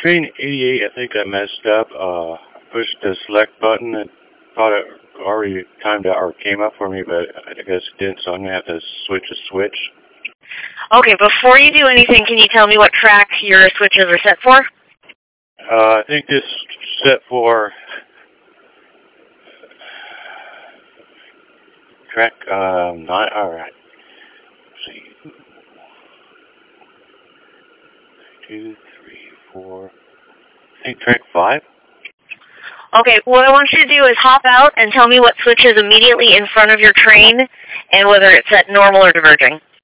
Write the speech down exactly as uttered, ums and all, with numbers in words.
train eighty-eight, I think I messed up. Uh, pushed the select button and thought it already timed out or came up for me, but I guess it didn't, so I'm going to have to switch a switch. Okay, before you do anything, can you tell me what track your switches are set for? Uh, I think this set for track um, nine. All right. Let's see. Two, three, four. I think track five. Okay, what I want you to do is hop out and tell me what switch is immediately in front of your train and whether it's set normal or diverging.